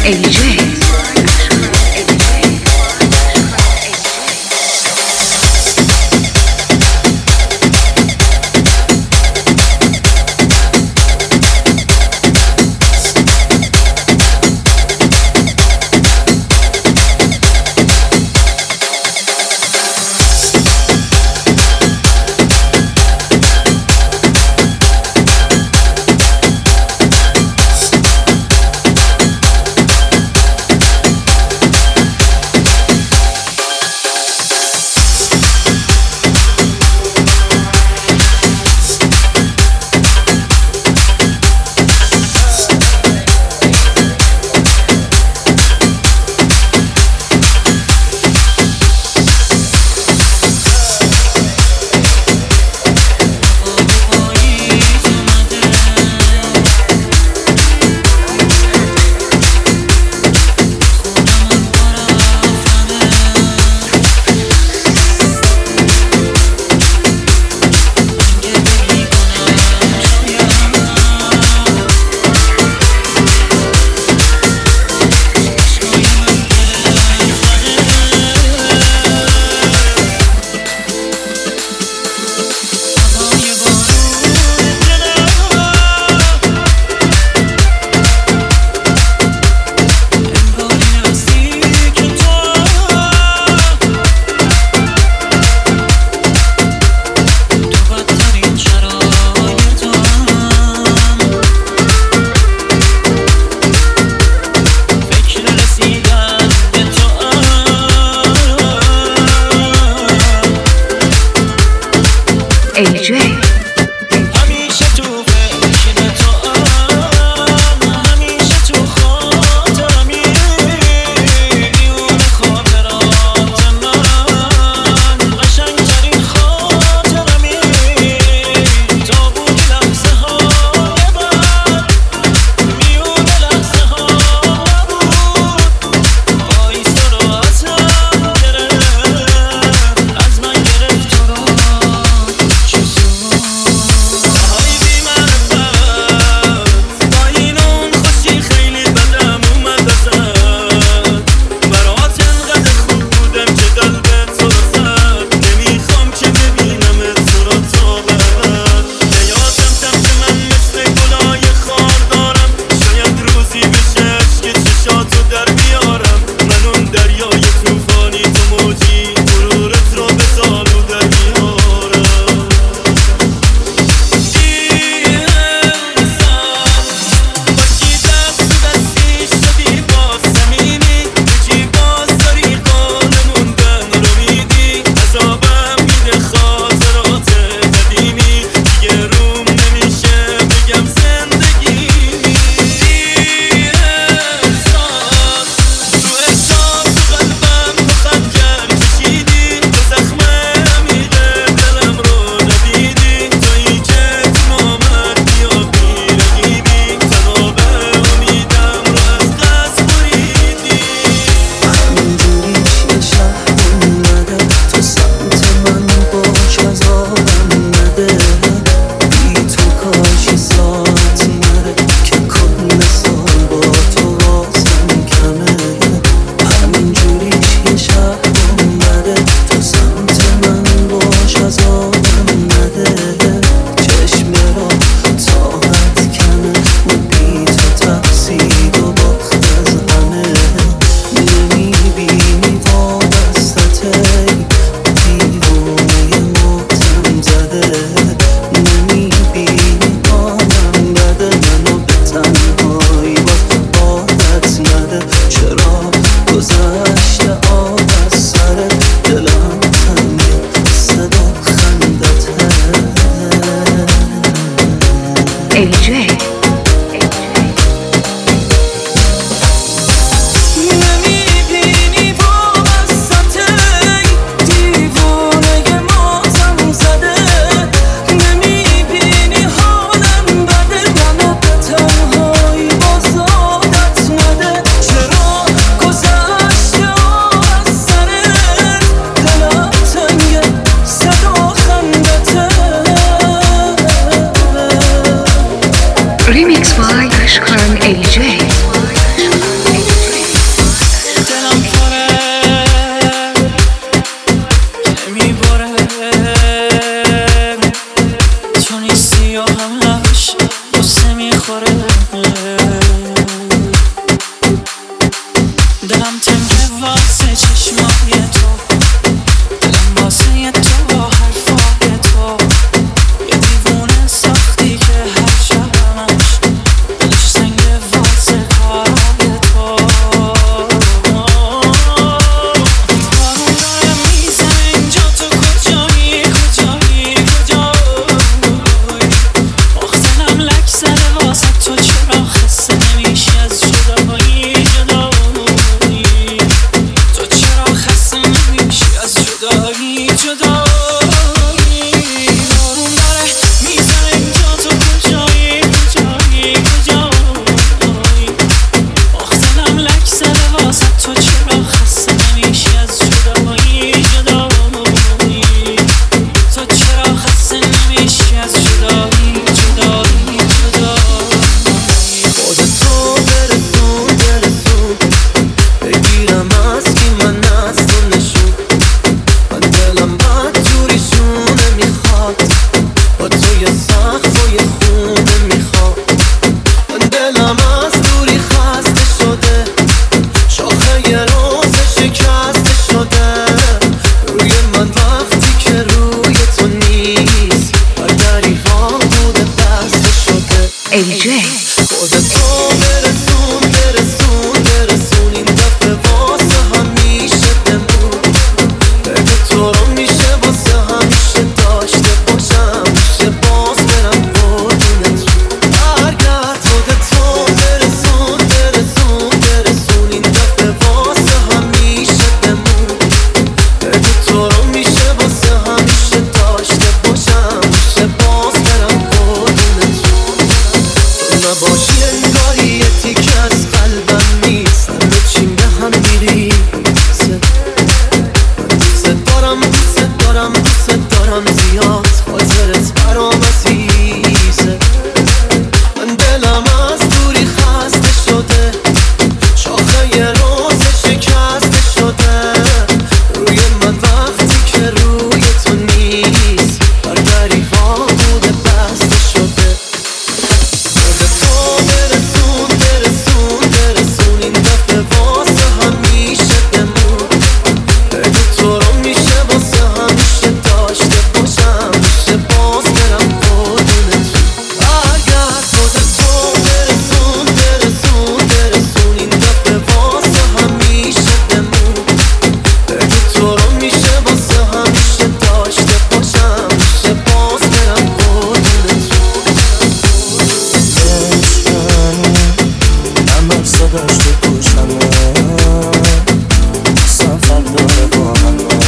AJ. AJ. میبره، تو نیستی و همش قصه میخوره. دلم تنگه واسه چشمای تو، دلم واسه تو حرفای تو. یه دیوونه ساختی که هر شبمش دلش سنگه واسه کارای تو. بارون داره میزنه اینجا، تو کجایی کجایی کجایی؟ آخ دلم لک زده واسه تو، چرا خسته نمیشی از جدایی جدایی؟ تو چرا خسته نمیشی از جدایی جدایی؟ بارون داره میزنه اینجا، تو کجایی کجایی کجایی؟ آخ دلم لک زده واسه تو، چرا خسته نمیشی از جدایی جدایی؟ تو چرا خسته نمیشی از جدایی جدایی جدایی؟ خودتو برسون بگیرم از کی من از تو نشون. من دلم بد جوریشونه میخواد، با تو یه سقف و یه خونه میخواد. من دلم از دوری خسته شده، شاخه یه روز شکسته شده. روی من وقتی که روی تو نیست، بر دریغا بوده بسته شده. AJ خودتو برسون این دفعه واسه همیشه بمون. بگو تو رو میشه واسه همیشه داشته باشم، میشه باز برم قربونت. برگرد خودتو برسون این دفعه واسه همیشه بمون. بگو تو رو میشه واسه همیشه داشته باشم، میشه باز برم قربونت. تو نباشی انگاری یه تیکه از قلبم نیست، همه چیم به هم میریزه. من دوست دارم زیاد، خاطرت برام عزیزه. من دلم از دوری خسته شده، شاخه یه روز شکسته شده. روی من وقتی که روی تو نیست، بر دریغا بوده بسته شده. خودتو برسون این دفعه واسه همیشه بمون. بگو تو رو میشه واسه همیشه داشته باشم، میشه باز برم قربونت. برگرد خودتو برسون این دفعه واسه همیشه بمون. بگو تو رو میشه واسه همیشه داشته باشم، میشه باز برم قربونت. همه صداش تو گوشمه، سفر داره با همه.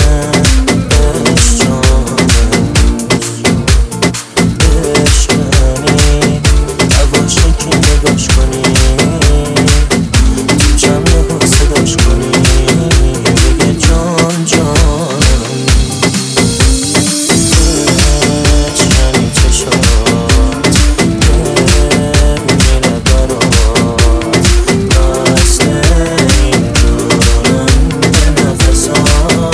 عشقانی نباشه که نگاش کنی، تو جمعه با صداش کنی، بگه جان جانم. عشقانی چشات میره برات، مثل اینجورم به نفسات.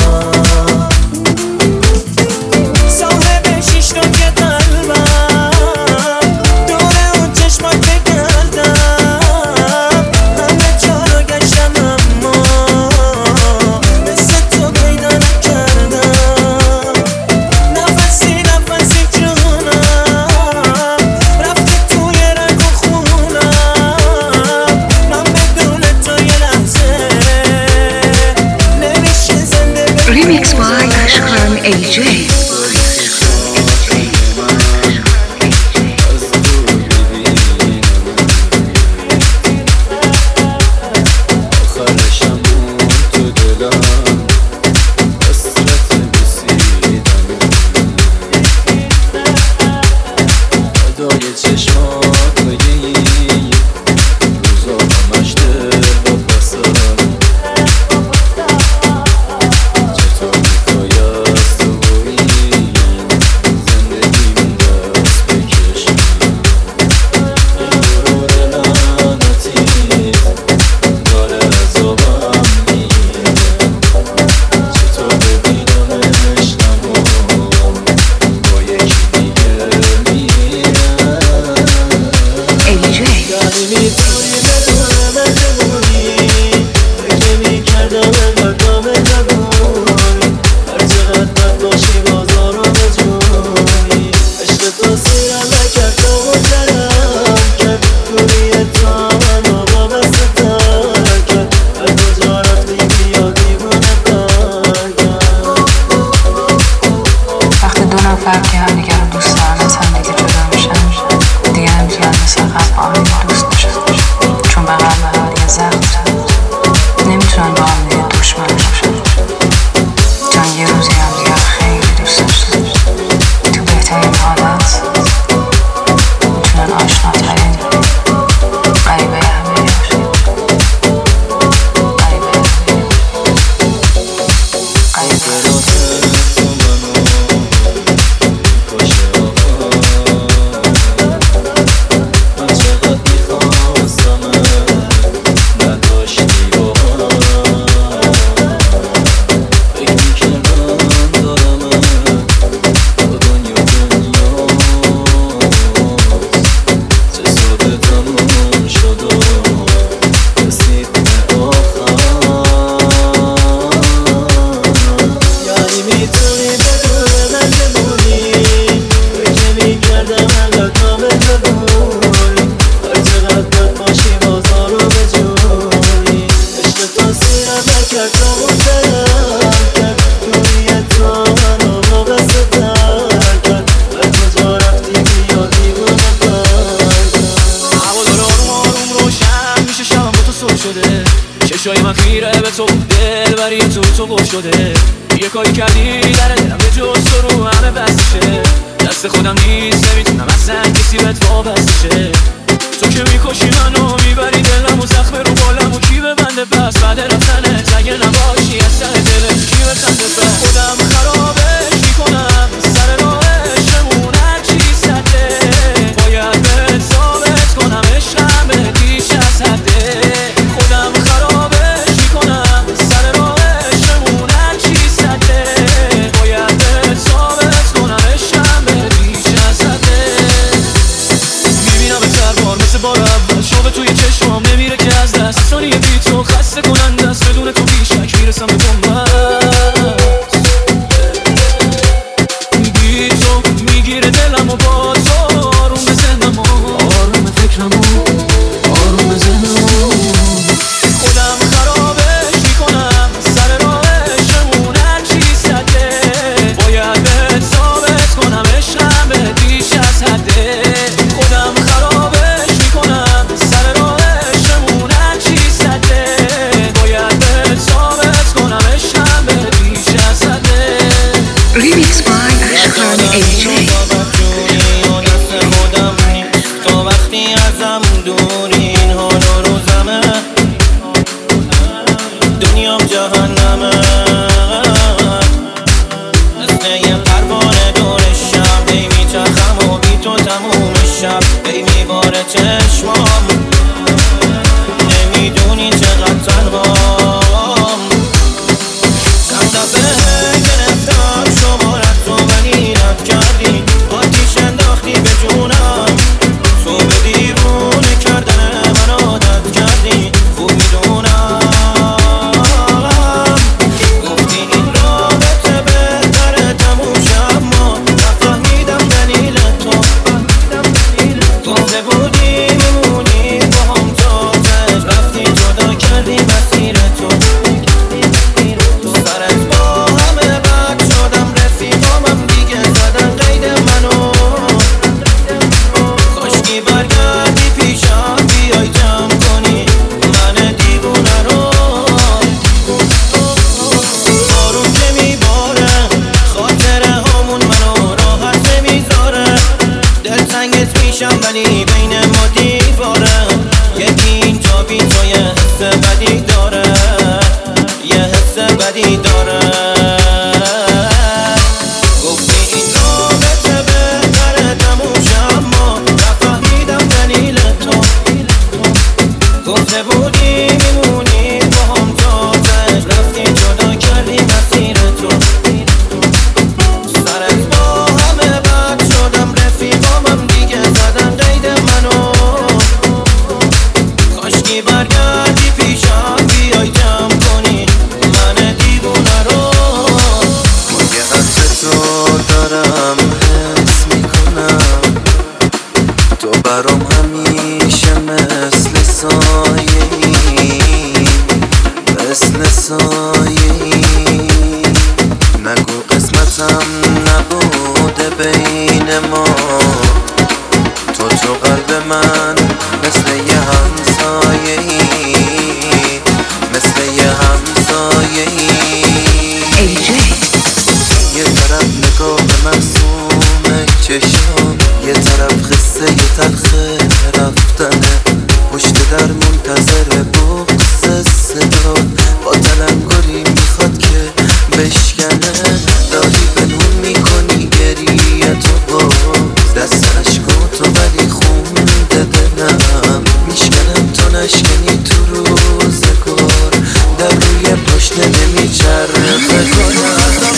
صاحب شیش رو که قلبم، دوره اون چشمات بگردم. همه جا رو گشتم اما مثل تو پیدا نکردم. نفسی جونم رفتی توی رگ و خونم. من بدون تو یه لحظه نمیشه زنده بمونم. Remix by Ashkan AJ آخرشم تو دلم حسرت بسیدم. فدای چشمات بگی روزا همش دل و بسم. چطور میخوای از تو نفر که هم دیگر رو دوست دارن از هم دیگه جدا میشن دیگه نمیتونن مثل قبل با هم دوست باشن، چون بغل به هم دیگه زخم زدن، نمیتونن با هم دیگه دشمن باشن، چون یه روزی هم دیگه خیلی دوست داشتن. تو بهترین حالت میتونن آشناترین غریبه همه باشن. چشای من خیره به تو، دل بری تو گل شده. یه کاری کردی در دلم به جز تو رو همه بستشه. دست خودم نیست نمیتونم اصلا کسی بهت وابستشه. تو که میکشی منو میبری دلم و زخم رو بالم و کی ببنده پس بعد رفتنت اگه نباشی از ته دلت کی بخنده پس. خودم خرابش میکنم سر راهشمون هرچی سده. باید بهت ثابت کنم عشقم بهت بیش از حده. خودم خرابش میکنم سر راهشمون هرچی سده. باید بهت ثابت کنم عشقم بهت بیش از حده. میبینم سربار مثل بار اول شوق توی چشمام نمیره که از دست. ثانیه بی تو خسته کننده است، بدون تو بیشک میرسم به بنبست. بی تو میگیره دلم و با تو آروم به ذهنم و آروم فکرم و آروم به ذهنم و خودم خرابش میکنم سر راهشمون هرچی سده. باید بهت ثابت کنم عشقم بهت بیش از حده. خودم خرابش میکنم سر راهشمون هرچی سده. باید بهت ثابت کنم عشقم بهت بیش از حده. Remix by Ashkan AJ. تو وقتی ازم دوری این حال و روزمه، دنیام جهنمه. مثل یه پروانه دور شب هی میچرخم و بی تو تموم شب هی میباره چشمام. نمیدونی چقدر تنهام. چند دفعه گرفتم شمارت رو ولی رد کردی. آتیش انداختی به جونم. تو به دیوونه کردن من عادت کردی. خوب میدونم گفتی این رابطه بهتره تموم چشام یه طرف قصه یه تلخه رفتنه، پشت در منتظر بغض صدا با تلنگری میخواد که بشکنه. داری بنون میکنی گریه تو باز، دست عشقاتو ولی خونده دلم میشکنم تا نشکنی تو روزگار، در روی پاشنه نمیچرخه کنم.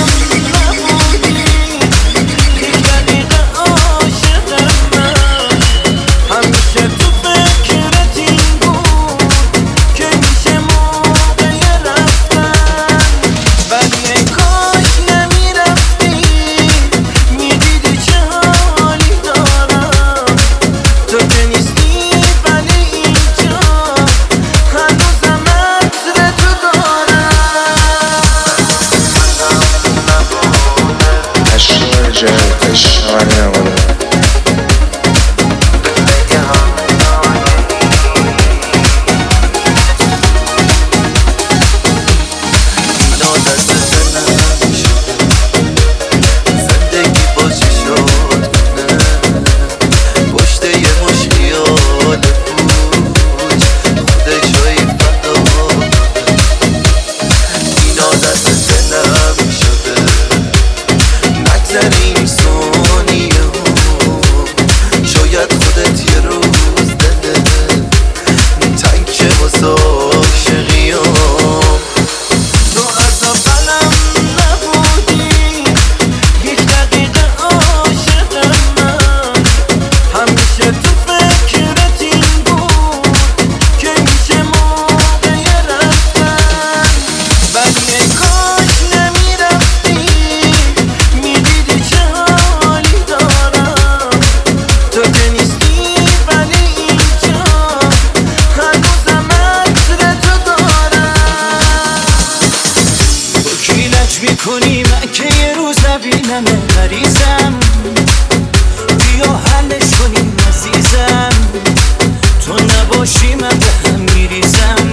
میکنی من که یه روز نبینم مریضم، بیا حلش کنیم عزیزم، تو نباشی من به هم میریزم.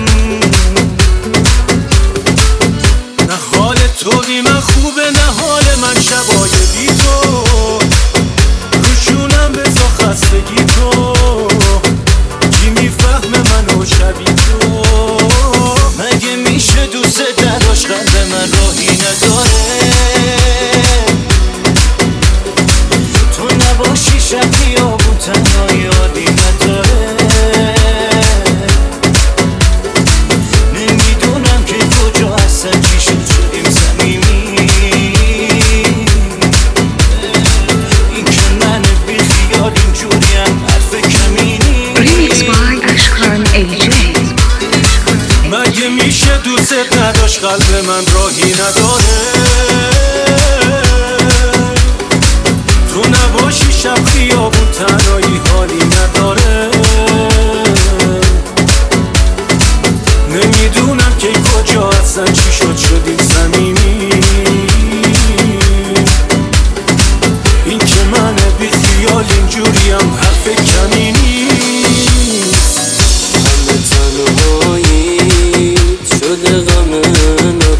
نه حال تو بی من خوبه نه حال من شبای بی تو، روشونم بزا خستگی تو، کی میفهمه منو شبی تو؟ مگه میشه دوست نداشت قلب من راهی نداره، تو نباشی شب خیابون تنهایی عادی نداره. نمیدونم که کجا هستن چی شد شدیم صمیمی، این که من بی خیال اینجوریم حرف کمینی. Remix by Ashkan AJ. مگه میشه دوست نداشت قلب من راهی نداره، تو نباشی شب خیابون تنهایی حالی نداره. نمیدونم که کجا هستن چی شد شدیم صمیمی، این که من بی خیال اینجوریم حرف کمی نیست. همه تنهایی شده غم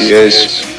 yes.